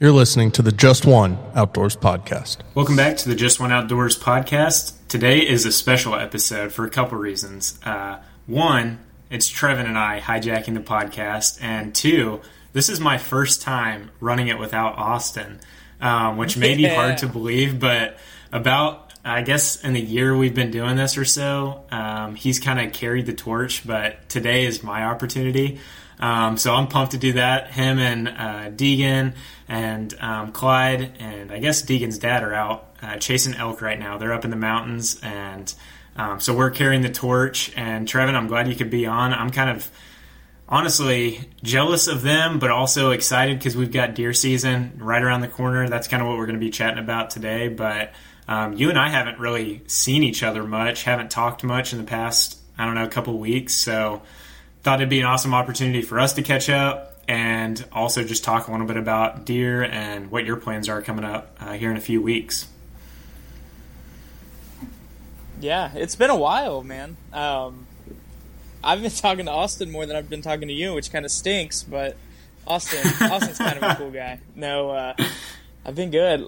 You're listening to the Just One Outdoors podcast. Welcome back to the Just One Outdoors podcast. Today is a special episode for a couple reasons. One, it's Trevin and I hijacking the podcast. And two, this is my first time running it without Austin, which may be hard to believe, but about, I guess, in the year we've been doing this or so, he's kind of carried the torch, but today is my opportunity. So I'm pumped to do that. Him and Deegan and Clyde and I guess Deegan's dad are out chasing elk right now. They're up in the mountains, and so we're carrying the torch. And Trevin, I'm glad you could be on. I'm kind of honestly jealous of them, but also excited because we've got deer season right around the corner. That's kind of what we're going to be chatting about today. But you and I haven't really seen each other much, haven't talked much in the past, I don't know, couple weeks. So thought it'd be an awesome opportunity for us to catch up and also just talk a little bit about deer and what your plans are coming up here in a few weeks. Yeah, it's been a while, man. I've been talking to Austin more than I've been talking to you, which kind of stinks, but Austin's kind of a cool guy. No, I've been good.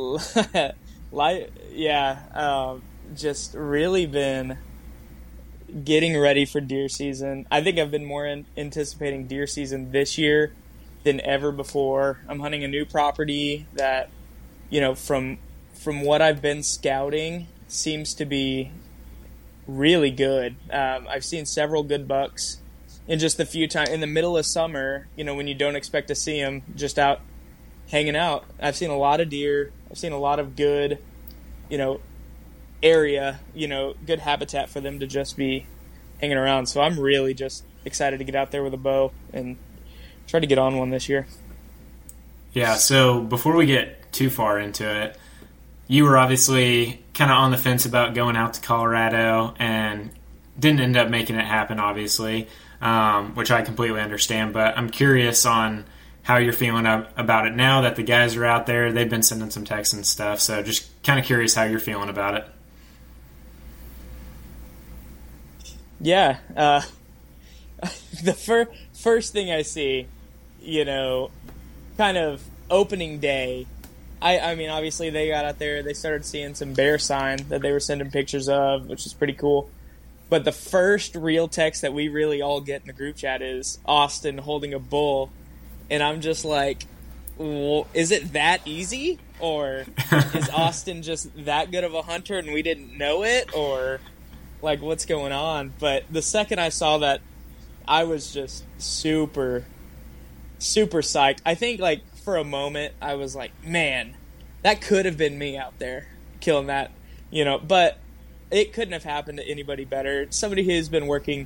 Just really been getting ready for deer season. I think I've been more anticipating deer season this year than ever before. I'm hunting a new property that, you know, from what I've been scouting, seems to be really good. I've seen several good bucks in just a few times in the middle of summer, you know, when you don't expect to see them just out hanging out. I've seen a lot of deer. I've seen a lot of good, you know, area, you know, good habitat for them to just be hanging around. So I'm really just excited to get out there with a bow and try to get on one this year. Yeah, so before we get too far into it, you were obviously kind of on the fence about going out to Colorado and didn't end up making it happen, obviously, which I completely understand. But I'm curious on how you're feeling about it now that the guys are out there. They've been sending some texts and stuff, so just kind of curious how you're feeling about it. Yeah, the first thing I see, you know, kind of opening day, I mean, obviously they got out there, they started seeing some bear sign that they were sending pictures of, which is pretty cool. But the first real text that we really all get in the group chat is Austin holding a bull, and I'm just like, well, is it that easy? Or is Austin just that good of a hunter and we didn't know it? Or like, what's going on? But the second I saw that, I was just super, super psyched. I think, like, for a moment, I was like, man, that could have been me out there killing that, you know. But it couldn't have happened to anybody better. Somebody who's been working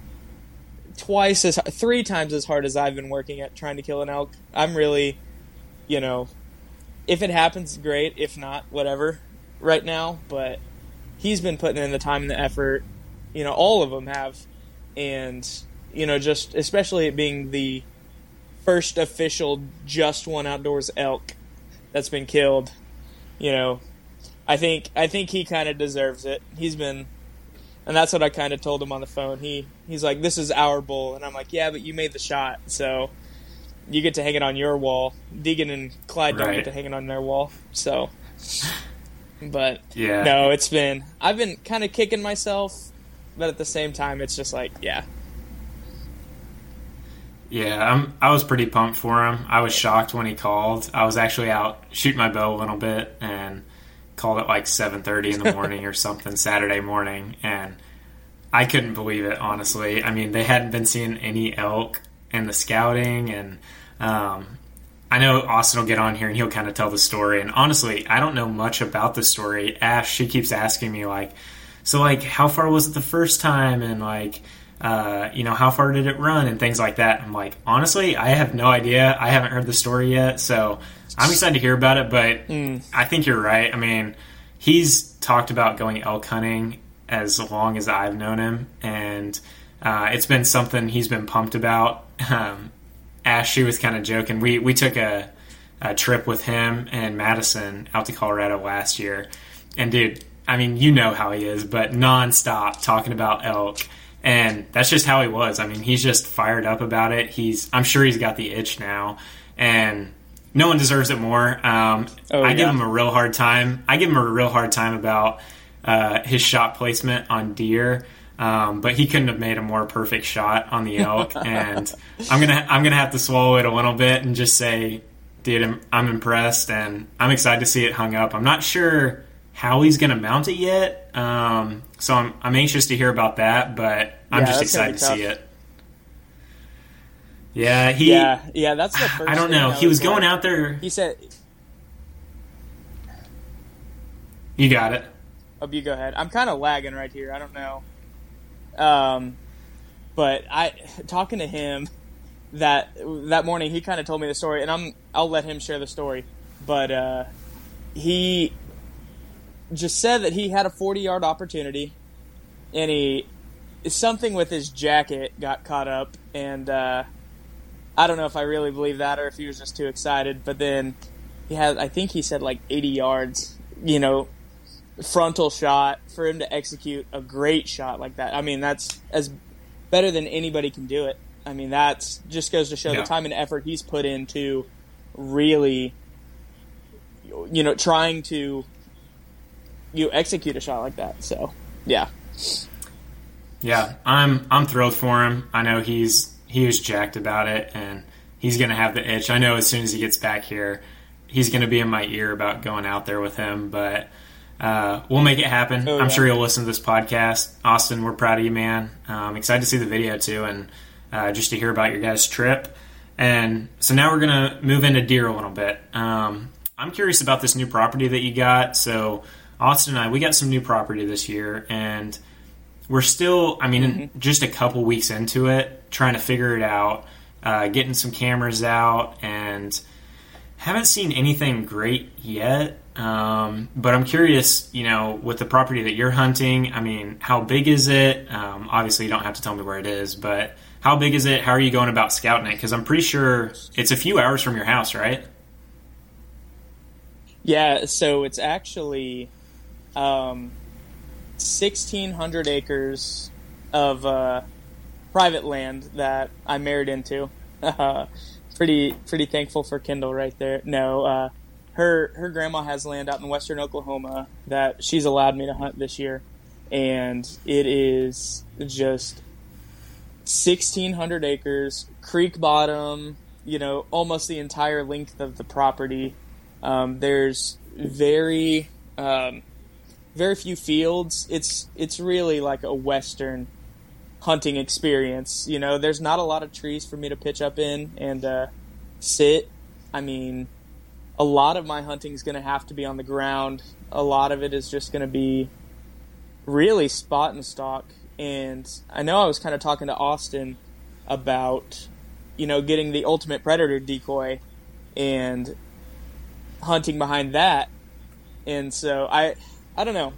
3 times as hard as I've been working at trying to kill an elk. I'm really, you know, if it happens, great. If not, whatever right now. But he's been putting in the time and the effort. You know, all of them have. And, you know, just especially it being the first official Just One Outdoors elk that's been killed, you know, I think he kind of deserves it. He's been, and that's what I kind of told him on the phone. He's like, this is our bull. And I'm like, yeah, but you made the shot, so you get to hang it on your wall. Deegan and Clyde don't get to hang it on their wall. So, but yeah, no, I've been kind of kicking myself, but at the same time, it's just like, yeah. Yeah, I was pretty pumped for him. I was shocked when he called. I was actually out shooting my bow a little bit and called at like 7:30 in the morning or something Saturday morning, and I couldn't believe it, honestly. I mean, they hadn't been seeing any elk in the scouting, and I know Austin will get on here and he'll kind of tell the story. And honestly, I don't know much about the story. Ash, she keeps asking me, like, so, like, how far was it the first time? And, like, you know, how far did it run? And things like that. I'm like, honestly, I have no idea. I haven't heard the story yet. So I'm excited to hear about it. But I think you're right. I mean, he's talked about going elk hunting as long as I've known him. And it's been something he's been pumped about. Ash, she was kind of joking. We took a trip with him and Madison out to Colorado last year. And, dude, I mean, you know how he is, but nonstop talking about elk. And that's just how he was. I mean, he's just fired up about it. I'm sure he's got the itch now. And no one deserves it more. I give him a real hard time. I give him a real hard time about his shot placement on deer. But he couldn't have made a more perfect shot on the elk, and I'm gonna have to swallow it a little bit and just say, dude, I'm impressed, and I'm excited to see it hung up. I'm not sure how he's gonna mount it yet, so I'm anxious to hear about that. But I'm just excited to see it. Yeah, that's the first. I don't know. He was going out there. He said, "You got it." Oh, you go ahead. I'm kind of lagging right here. I don't know. But talking to him that morning, he kind of told me the story, and I'll let him share the story. But he just said that he had a 40-yard opportunity, and something with his jacket got caught up, and I don't know if I really believe that or if he was just too excited. But then I think he said like 80 yards, frontal shot for him to execute a great shot like that. I mean, that's as better than anybody can do it. I mean, that's just goes to show the time and effort he's put into really, trying to execute a shot like that. So, yeah. Yeah, I'm thrilled for him. I know he was jacked about it, and he's going to have the itch. I know as soon as he gets back here, he's going to be in my ear about going out there with him, but we'll make it happen. I'm sure he'll listen to this podcast. Austin, we're proud of you, man. Excited to see the video, too, and just to hear about your guys' trip. And so now we're going to move into deer a little bit. I'm curious about this new property that you got. So Austin and I, we got some new property this year, and we're still, just a couple weeks into it, trying to figure it out, getting some cameras out, and haven't seen anything great yet. But I'm curious, with the property that you're hunting, how big is it? Obviously, you don't have to tell me where it is, but how big is it? How are you going about scouting it? Because I'm pretty sure it's a few hours from your house, right? Yeah, so it's actually 1,600 acres of private land that I married into. Pretty thankful for Kendall right there. No, her grandma has land out in western Oklahoma that she's allowed me to hunt this year, and it is just 1,600 acres, creek bottom, almost the entire length of the property. There's very few fields. It's really like a western hunting experience. There's not a lot of trees for me to pitch up in and sit. A lot of my hunting is going to have to be on the ground. A lot of it is just going to be really spot and stalk. And I know I was kind of talking to Austin about, getting the Ultimate Predator decoy and hunting behind that. And so I don't know.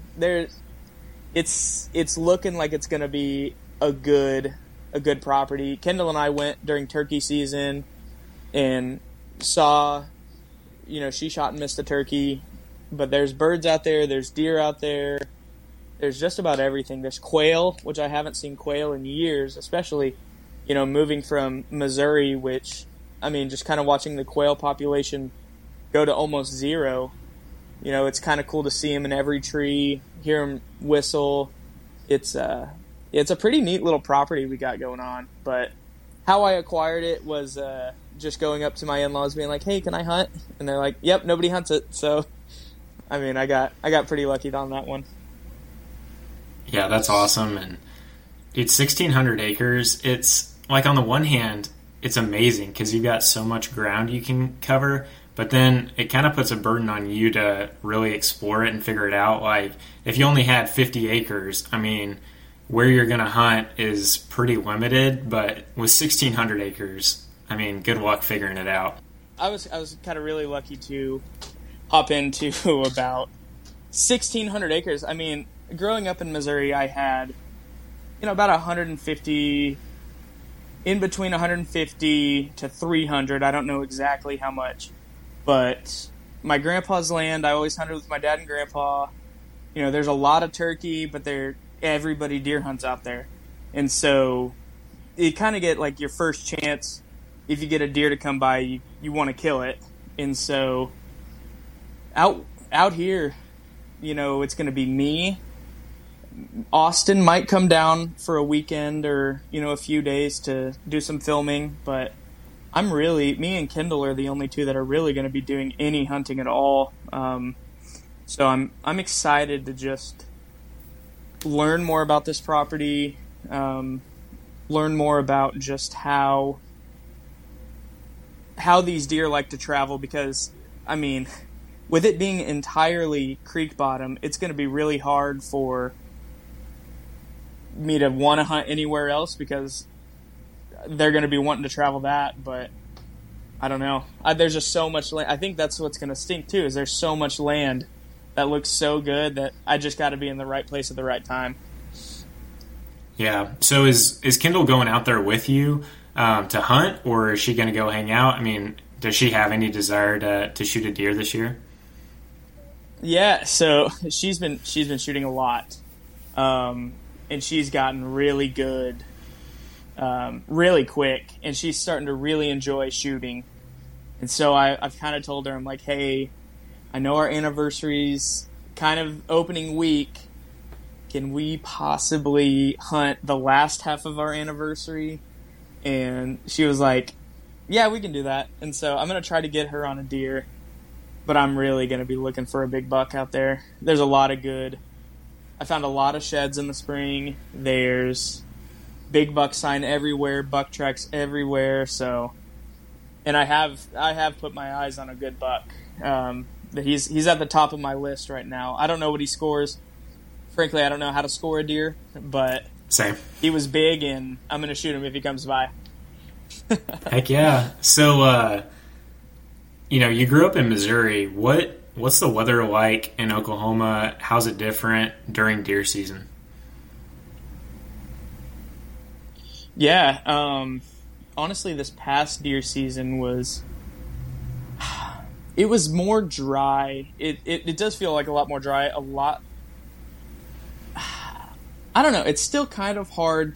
It's looking like it's going to be a good property. Kendall and I went during turkey season and saw, she shot and missed a turkey, but there's birds out there, there's deer out there, there's just about everything. There's quail, which I haven't seen quail in years, especially, moving from Missouri, which, just kind of watching the quail population go to almost zero. It's kind of cool to see them in every tree, hear them whistle. It's a pretty neat little property we got going on, but how I acquired it was just going up to my in-laws being like, hey, can I hunt? And they're like, yep, nobody hunts it. So, I got pretty lucky on that one. Yeah, that's awesome. And it's 1,600 acres. It's like, on the one hand, it's amazing because you've got so much ground you can cover, but then it kind of puts a burden on you to really explore it and figure it out. Like, if you only had 50 acres, where you're going to hunt is pretty limited, but with 1,600 acres, good luck figuring it out. I was kind of really lucky to hop into about 1,600 acres. Growing up in Missouri, I had, about 150, in between 150 to 300. I don't know exactly how much, but my grandpa's land, I always hunted with my dad and grandpa. There's a lot of turkey, but everybody deer hunts out there. And so you kind of get like your first chance. If you get a deer to come by, you want to kill it. And so out here, it's going to be me. Austin might come down for a weekend or, a few days to do some filming, but me and Kendall are the only two that are really going to be doing any hunting at all. So I'm excited to just learn more about this property, learn more about just how these deer like to travel, because, with it being entirely creek bottom, it's going to be really hard for me to want to hunt anywhere else because they're going to be wanting to travel that. But I don't know. There's just so much land. I think that's what's going to stink too, is there's so much land that looks so good that I just got to be in the right place at the right time. Yeah. So is Kendall going out there with you to hunt, or is she going to go hang out? Does she have any desire to shoot a deer this year? Yeah. So she's been shooting a lot, and she's gotten really good, really quick, and she's starting to really enjoy shooting. And so I've kind of told her, I'm like, hey, I know our anniversary's kind of opening week. Can we possibly hunt the last half of our anniversary? And she was like, yeah, we can do that. And so I'm going to try to get her on a deer, but I'm really going to be looking for a big buck out there. There's a lot of I found a lot of sheds in the spring. There's big buck sign everywhere, buck tracks everywhere. So, and I have put my eyes on a good buck. He's at the top of my list right now. I don't know what he scores. Frankly, I don't know how to score a deer, but same. He was big, and I'm going to shoot him if he comes by. Heck yeah! So, you grew up in Missouri. What's the weather like in Oklahoma? How's it different during deer season? Yeah, honestly, this past deer season was more dry. It does feel like a lot more dry. I don't know. It's still kind of hard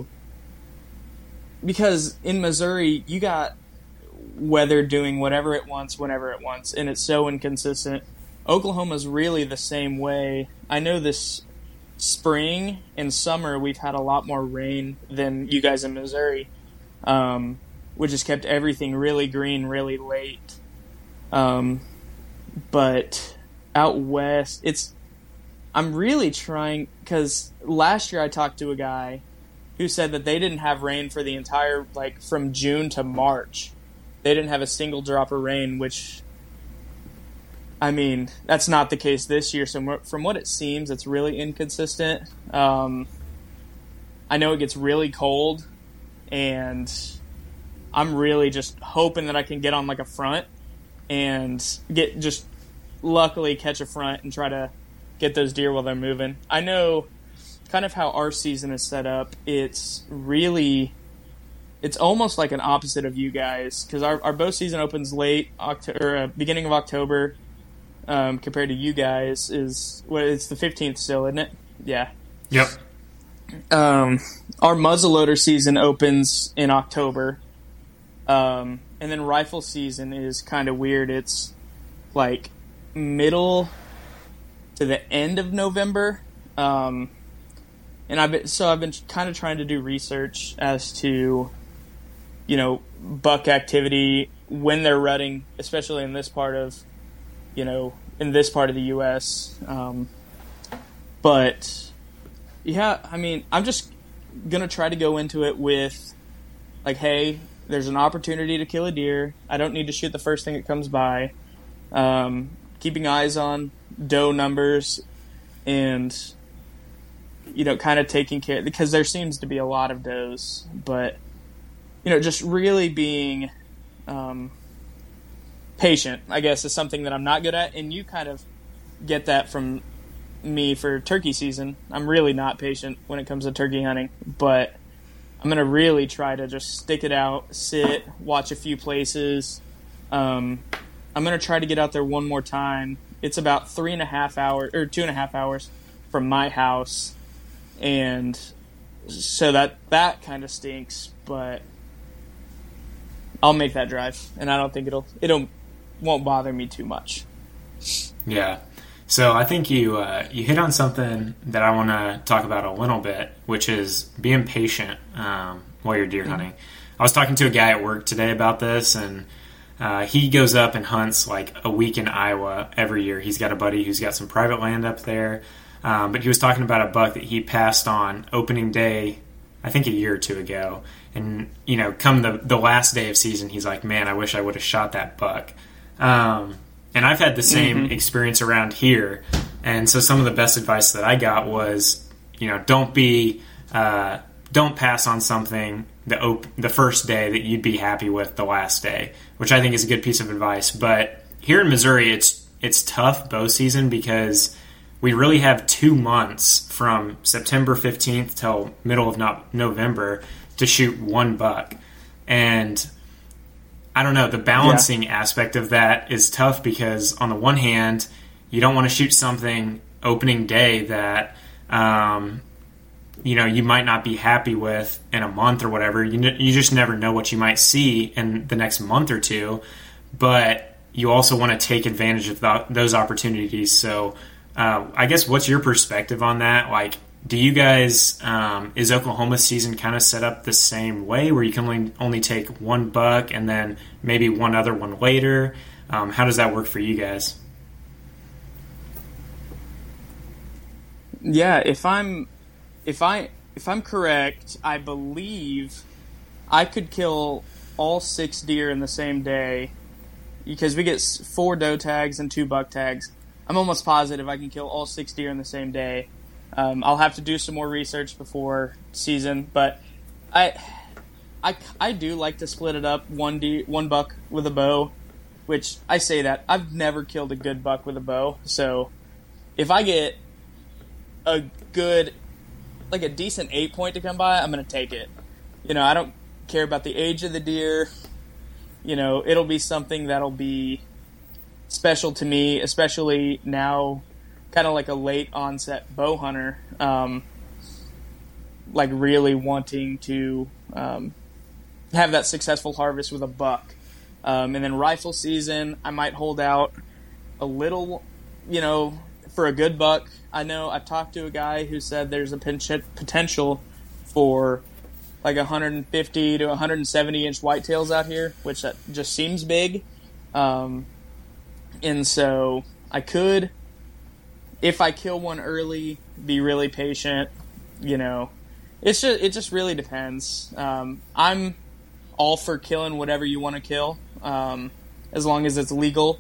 because in Missouri you got weather doing whatever it wants, whenever it wants, and it's so inconsistent. Oklahoma's really the same way. I know this spring and summer we've had a lot more rain than you guys in Missouri, which has kept everything really green really late. But out west, I'm really trying, because last year I talked to a guy who said that they didn't have rain for the entire, from June to March. They didn't have a single drop of rain, which, that's not the case this year. So from what it seems, it's really inconsistent. I know it gets really cold, and I'm really just hoping that I can get on a front and luckily catch a front and try to get those deer while they're moving. I know kind of how our season is set up. It's almost like an opposite of you guys, because our bow season opens late October, beginning of October, compared to you guys. It's the 15th still, isn't it? Yeah. Yep. Our muzzleloader season opens in October, and then rifle season is kind of weird. It's middle to the end of November, and I've been kind of trying to do research as to, buck activity when they're rutting, especially in this part of, the U.S. But yeah, I'm just gonna try to go into it with, hey, there's an opportunity to kill a deer. I don't need to shoot the first thing that comes by. Keeping eyes on doe numbers and, kind of taking care, because there seems to be a lot of does, but, just really being patient, I guess, is something that I'm not good at. And you kind of get that from me for turkey season. I'm really not patient when it comes to turkey hunting, but I'm going to really try to just stick it out, sit, watch a few places. I'm going to try to get out there one more time. It's about 3.5 hours or 2.5 hours from my house. And so that kind of stinks, but I'll make that drive, and I don't think it'll won't bother me too much. Yeah. So I think you hit on something that I want to talk about a little bit, which is being patient while you're deer hunting. I was talking to a guy at work today about this, and he goes up and hunts like a week in Iowa every year. He's got a buddy who's got some private land up there, but he was talking about a buck that he passed on opening day, I think a year or two ago. And, you know, come the last day of season, he's like, man, I wish I would have shot that buck. And I've had the same experience around here. And so some of the best advice that I got was, you know, don't pass on something the first day that you'd be happy with the last day, which I think is a good piece of advice. But here in Missouri, it's tough bow season because we really have 2 months from September 15th till middle of November to shoot one buck. And I don't know, the balancing aspect of that is tough because on the one hand, you don't want to shoot something opening day that, you know, you might not be happy with in a month or whatever. You just never know what you might see in the next month or two, but you also want to take advantage of those opportunities. So I guess what's your perspective on that? Like, do you guys, is Oklahoma season kind of set up the same way where you can only take one buck and then maybe one other one later? How does that work for you guys? Yeah, if I'm correct, I believe I could kill all 6 deer in the same day because we get 4 doe tags and 2 buck tags. I'm almost positive I can kill all 6 deer in the same day. I'll have to do some more research before season, but I do like to split it up, one buck with a bow, which I say that I've never killed a good buck with a bow. So if I get a good, like a decent 8-point to come by, I'm going to take it. You know, I don't care about the age of the deer. You know, it'll be something that'll be special to me, especially now, kind of like a late onset bow hunter, like really wanting to have that successful harvest with a buck. And then rifle season, I might hold out a little, you know, for a good buck. I know I've talked to a guy who said there's a potential for like 150 to 170 inch whitetails out here, which that just seems big. And so I could, if I kill one early, be really patient. You know, it just really depends. I'm all for killing whatever you want to kill, as long as it's legal.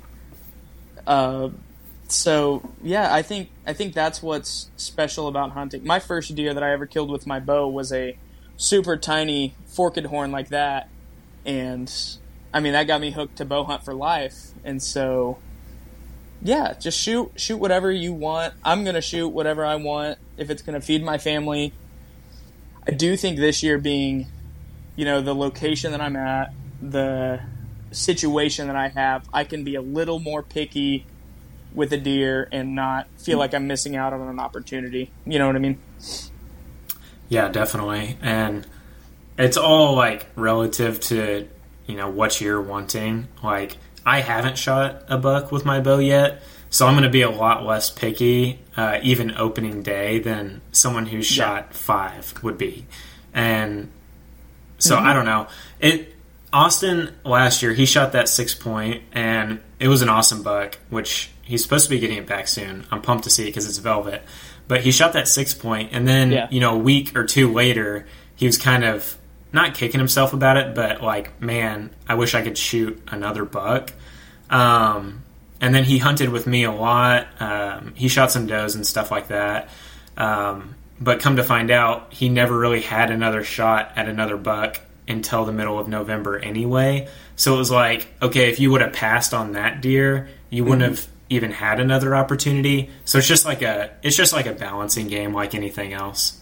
So yeah, I think that's what's special about hunting. My first deer that I ever killed with my bow was a super tiny forked horn like that, and I mean that got me hooked to bow hunt for life. And so yeah, just shoot whatever you want. I'm gonna shoot whatever I want if it's gonna feed my family. I do think this year being, you know, the location that I'm at, the situation that I have, I can be a little more picky with a deer and not feel like I'm missing out on an opportunity. You know what I mean? Yeah, definitely. And it's all like relative to, you know, what you're wanting. Like, I haven't shot a buck with my bow yet, so I'm going to be a lot less picky, even opening day, than someone who's shot 5 would be. And so I don't know. Austin last year, he shot that 6-point, and it was an awesome buck, which he's supposed to be getting it back soon. I'm pumped to see it because it's velvet. But he shot that 6-point, and then, you know, a week or two later, he was kind of not kicking himself about it, but like, man, I wish I could shoot another buck. And then he hunted with me a lot. He shot some does and stuff like that. But come to find out, he never really had another shot at another buck until the middle of November anyway. So it was like, okay, if you would have passed on that deer, you wouldn't have even had another opportunity. So it's just like a balancing game like anything else.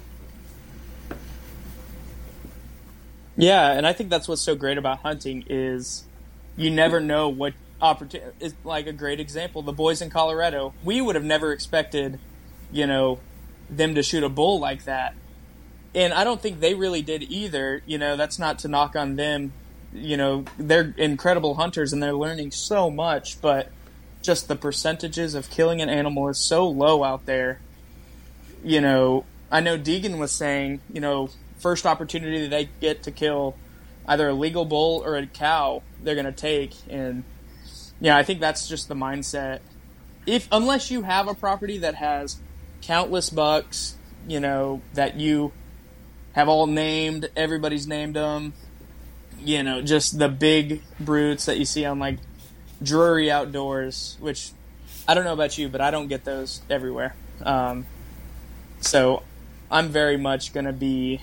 Yeah, and I think that's what's so great about hunting is you never know what opportunity is. Like a great example, the boys in Colorado, we would have never expected, you know, them to shoot a bull like that. And I don't think they really did either. You know, that's not to knock on them, they're incredible hunters and they're learning so much, but just the percentages of killing an animal is so low out there. I know Deegan was saying, first opportunity that they get to kill either a legal bull or a cow, they're going to take. And I think that's just the mindset. Unless you have a property that has countless bucks, that you have all named, everybody's named them, just the big brutes that you see on like Drury Outdoors, which I don't know about you, but I don't get those everywhere. So I'm very much going to be,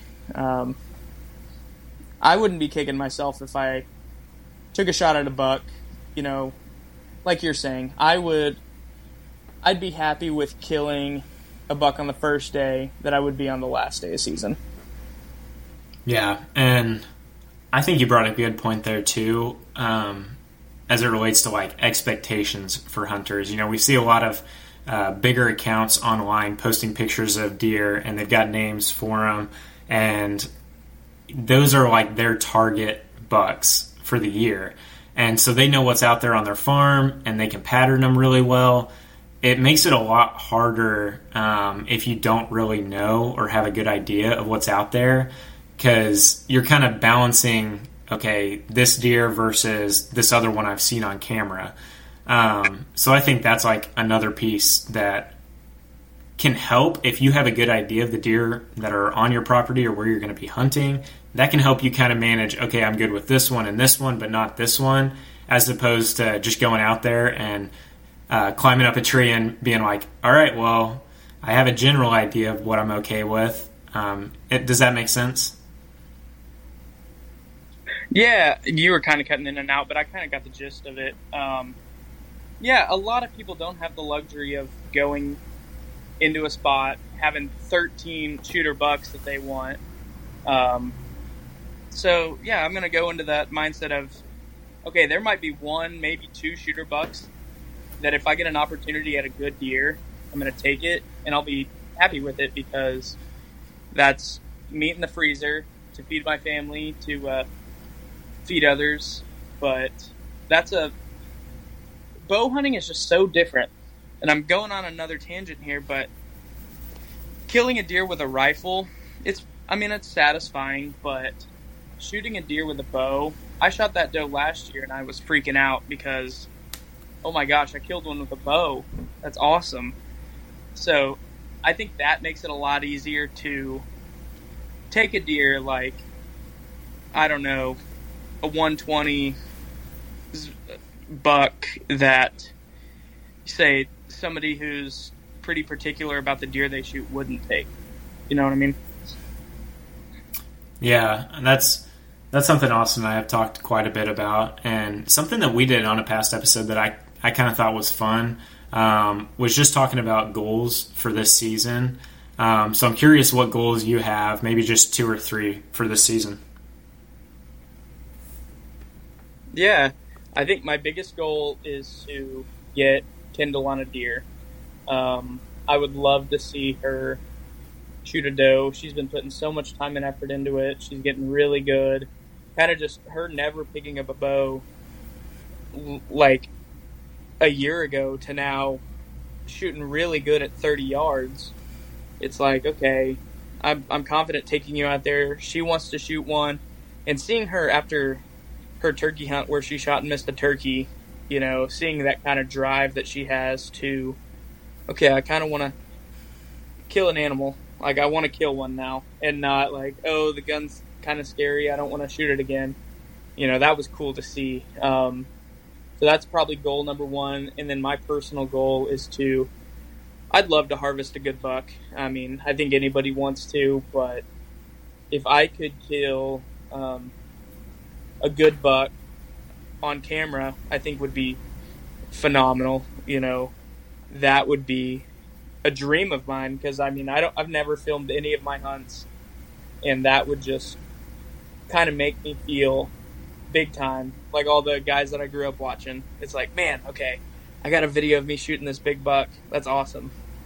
I wouldn't be kicking myself if I took a shot at a buck, like you're saying. I'd be happy with killing a buck on the first day that I would be on the last day of season. Yeah, and I think you brought a good point there too, as it relates to like expectations for hunters. We see a lot of bigger accounts online posting pictures of deer, and they've got names for them, and those are like their target bucks for the year. And so they know what's out there on their farm, and they can pattern them really well. It makes it a lot harder if you don't really know or have a good idea of what's out there, because you're kind of balancing, okay, this deer versus this other one I've seen on camera. So I think that's like another piece that can help if you have a good idea of the deer that are on your property or where you're going to be hunting. That can help you kind of manage, okay, I'm good with this one and this one, but not this one, as opposed to just going out there and climbing up a tree and being like, all right, well, I have a general idea of what I'm okay with. Does that make sense? Yeah, you were kind of cutting in and out, but I kind of got the gist of it. Yeah, a lot of people don't have the luxury of going into a spot, having 13 shooter bucks that they want. So, yeah, I'm going to go into that mindset of, okay, there might be one, maybe two shooter bucks that if I get an opportunity at a good deer, I'm going to take it, and I'll be happy with it because that's meat in the freezer to feed my family, to feed others. But bow hunting is just so different. And I'm going on another tangent here, but killing a deer with a rifle, it's satisfying, but shooting a deer with a bow, I shot that doe last year and I was freaking out because, oh my gosh, I killed one with a bow. That's awesome. So I think that makes it a lot easier to take a deer like, I don't know, a 120 buck that, say, somebody who's pretty particular about the deer they shoot wouldn't take. You know what I mean? Yeah, and that's something Austin and I have talked quite a bit about, and something that we did on a past episode that I kind of thought was fun was just talking about goals for this season. So I'm curious what goals you have, maybe just 2 or 3 for this season. Yeah, I think my biggest goal is to get Kendall on a deer. I would love to see her shoot a doe. She's been putting so much time and effort into it. She's getting really good. Kind of just her never picking up a bow like a year ago to now shooting really good at 30 yards. It's like, okay, I'm confident taking you out there. She wants to shoot one. And seeing her after her turkey hunt where she shot and missed a turkey, seeing that kind of drive that she has to, okay, I kind of want to kill an animal. Like, I want to kill one now, and not like, oh, the gun's kind of scary, I don't want to shoot it again. That was cool to see. So that's probably goal number 1. And then my personal goal is I'd love to harvest a good buck. I mean, I think anybody wants to, but if I could kill a good buck on camera, I think would be phenomenal. That would be a dream of mine, because I've never filmed any of my hunts, and that would just kind of make me feel big time, like all the guys that I grew up watching. It's like, man, okay, I got a video of me shooting this big buck. That's awesome.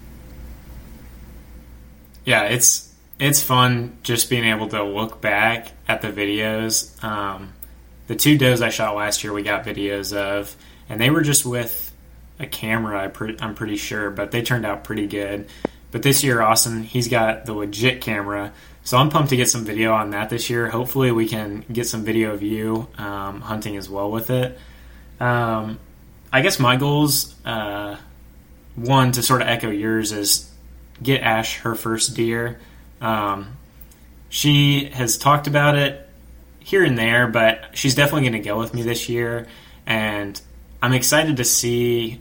Yeah, it's fun just being able to look back at the videos the 2 does I shot last year we got videos of, and they were just with a camera, I'm pretty sure, but they turned out pretty good. But this year, Austin, he's got the legit camera, so I'm pumped to get some video on that this year. Hopefully we can get some video of you hunting as well with it. I guess my goals, one, to sort of echo yours, is get Ash her first deer. She has talked about it here and there, but she's definitely going to go with me this year, and I'm excited to see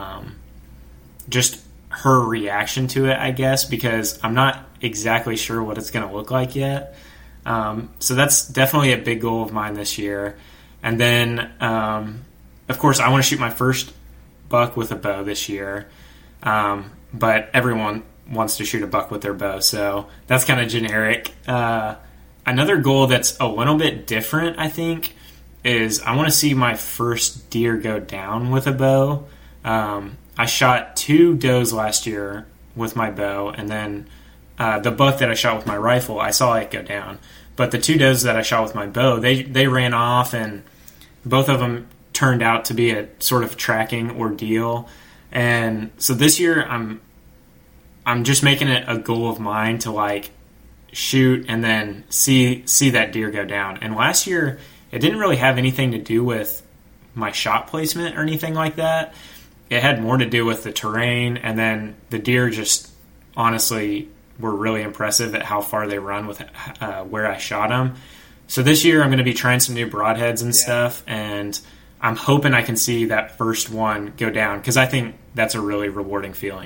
just her reaction to it, I guess, because I'm not exactly sure what it's going to look like yet. So that's definitely a big goal of mine this year. And then, of course, I want to shoot my first buck with a bow this year, but everyone wants to shoot a buck with their bow, so that's kind of generic. Another goal that's a little bit different, I think, is I want to see my first deer go down with a bow. I shot 2 does last year with my bow, and then the buck that I shot with my rifle, I saw it go down. But the 2 does that I shot with my bow, they ran off, and both of them turned out to be a sort of tracking ordeal. And so this year, I'm just making it a goal of mine to like shoot and then see that deer go down. And last year, it didn't really have anything to do with my shot placement or anything like that. It had more to do with the terrain, and then the deer just honestly were really impressive at how far they run with where I shot them. So this year I'm going to be trying some new broadheads and stuff, and I'm hoping I can see that first one go down, because I think that's a really rewarding feeling.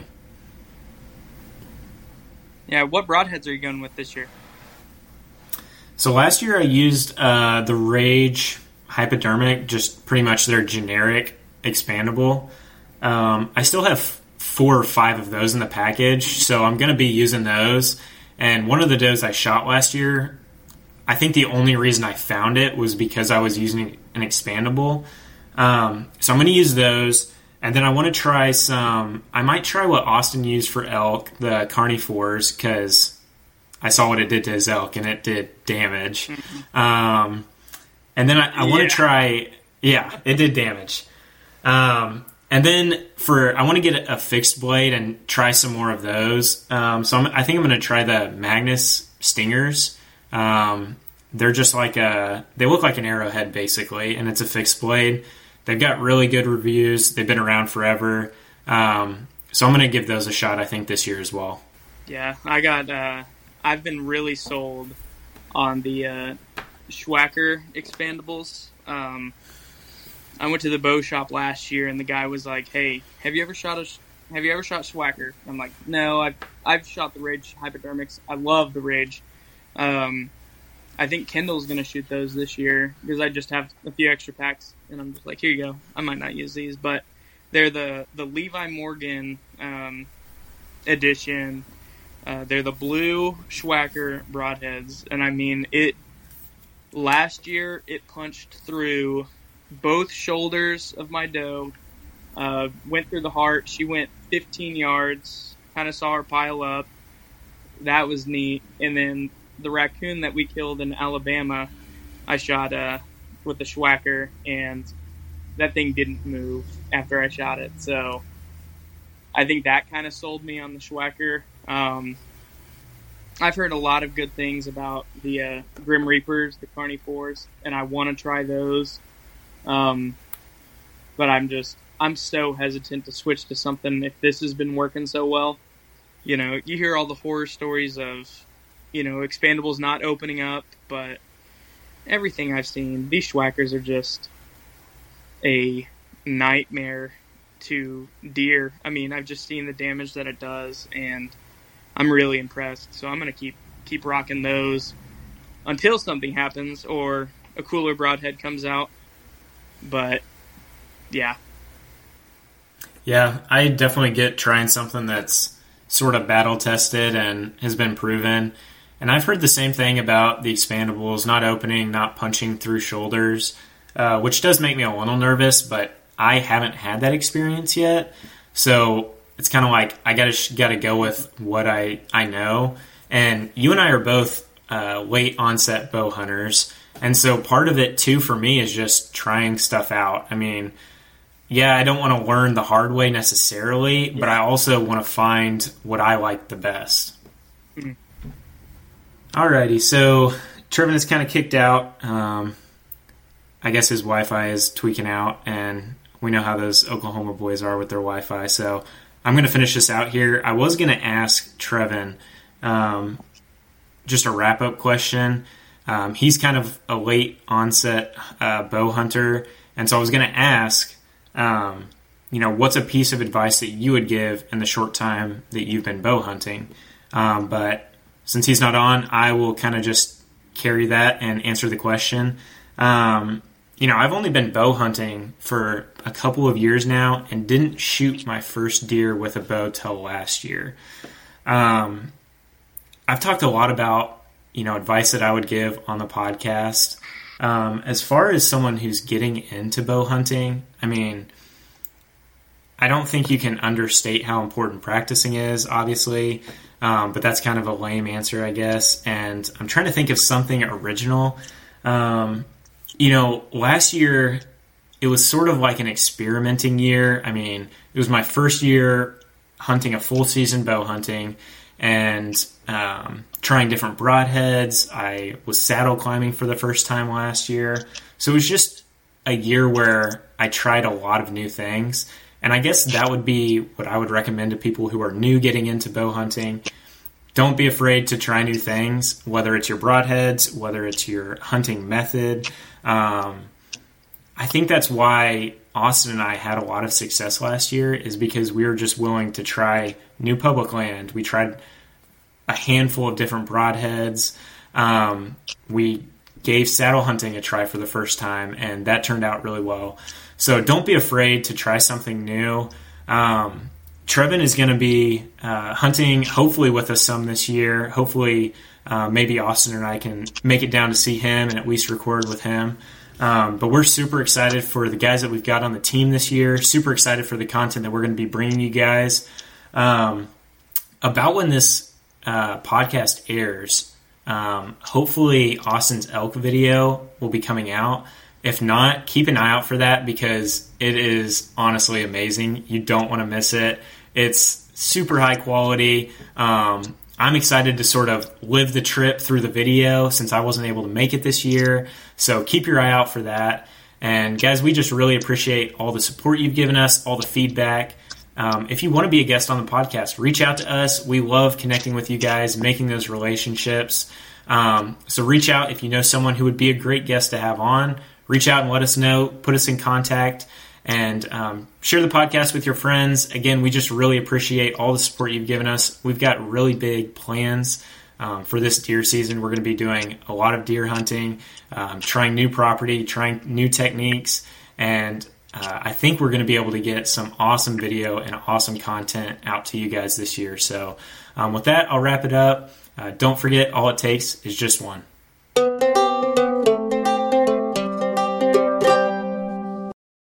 Yeah, what broadheads are you going with this year? So last year I used the Rage Hypodermic, just pretty much their generic expandable. I still have 4 or 5 of those in the package, so I'm going to be using those. And one of the does I shot last year, I think the only reason I found it was because I was using an expandable. So I'm going to use those. And then I want to try I might try what Austin used for elk, the Carnivores, because I saw what it did to his elk, and it did damage. And then I want to try, it did damage. And then I want to get a fixed blade and try some more of those. So I think I'm going to try the Magnus Stingers. They're just they look like an arrowhead basically, and it's a fixed blade. They've got really good reviews. They've been around forever. So I'm going to give those a shot, I think, this year as well. Yeah, I've been really sold on the Schwacker expandables. I went to the bow shop last year, and the guy was like, "Hey, have you ever shot Schwacker?" I'm like, "No, I've shot the Rage Hypodermics. I love the Rage. I think Kendall's going to shoot those this year because I just have a few extra packs, and I'm just like, here you go. I might not use these, but they're the Levi Morgan edition. They're the blue Schwacker broadheads, and I mean it. Last year, it punched through both shoulders of my doe, went through the heart. She went 15 yards, kind of saw her pile up. That was neat. And then the raccoon that we killed in Alabama, I shot with the Schwacker, and that thing didn't move after I shot it. So I think that kind of sold me on the Schwacker. I've heard a lot of good things about the Grim Reapers, the Carnivores, and I want to try those. But I'm so hesitant to switch to something if this has been working so well. You know, you hear all the horror stories of, you know, expandables not opening up, but everything I've seen, these Schwackers are just a nightmare to deer. I mean, I've just seen the damage that it does, and I'm really impressed. So I'm going to keep rocking those until something happens or a cooler broadhead comes out. But, yeah. Yeah, I definitely get trying something that's sort of battle-tested and has been proven. And I've heard the same thing about the expandables, not opening, not punching through shoulders, which does make me a little nervous, but I haven't had that experience yet. So it's kind of like I gotta go with what I know. And you and I are both late onset bow hunters. And so part of it too for me is just trying stuff out. I mean, yeah, I don't want to learn the hard way necessarily, but I also want to find what I like the best. Mm-hmm. Alrighty, so Trevin is kind of kicked out. I guess his Wi-Fi is tweaking out, and we know how those Oklahoma boys are with their Wi-Fi. So I'm going to finish this out here. I was going to ask Trevin just a wrap-up question. He's kind of a late onset bow hunter, and so I was going to ask, what's a piece of advice that you would give in the short time that you've been bow hunting? But since he's not on, I will kind of just carry that and answer the question. I've only been bow hunting for a couple of years now and didn't shoot my first deer with a bow till last year. I've talked a lot about, advice that I would give on the podcast. As far as someone who's getting into bow hunting, I mean, I don't think you can understate how important practicing is, obviously, but that's kind of a lame answer, I guess. And I'm trying to think of something original. Last year, it was sort of like an experimenting year. I mean, it was my first year hunting a full season bow hunting and trying different broadheads. I was saddle climbing for the first time last year. So it was just a year where I tried a lot of new things. And I guess that would be what I would recommend to people who are new getting into bow hunting. Don't be afraid to try new things, whether it's your broadheads, whether it's your hunting method. I think that's why Austin and I had a lot of success last year, is because we were just willing to try new public land. We tried a handful of different broadheads. We gave saddle hunting a try for the first time, and that turned out really well. So don't be afraid to try something new. Trevin is going to be hunting, hopefully with us some this year. Hopefully maybe Austin and I can make it down to see him and at least record with him. But we're super excited for the guys that we've got on the team this year. Super excited for the content that we're going to be bringing you guys. About when this podcast airs, hopefully Austin's elk video will be coming out. If not, keep an eye out for that because it is honestly amazing. You don't want to miss it. It's super high quality. I'm excited to sort of live the trip through the video since I wasn't able to make it this year. So keep your eye out for that. And guys, we just really appreciate all the support you've given us, all the feedback. If you want to be a guest on the podcast, reach out to us. We love connecting with you guys, making those relationships. So reach out if you know someone who would be a great guest to have on. Reach out and let us know. Put us in contact. And share the podcast with your friends. Again, we just really appreciate all the support you've given us. We've got really big plans for this deer season. We're going to be doing a lot of deer hunting, trying new property, trying new techniques, and I think we're going to be able to get some awesome video and awesome content out to you guys this year. So with that, I'll wrap it up. Don't forget, all it takes is just one.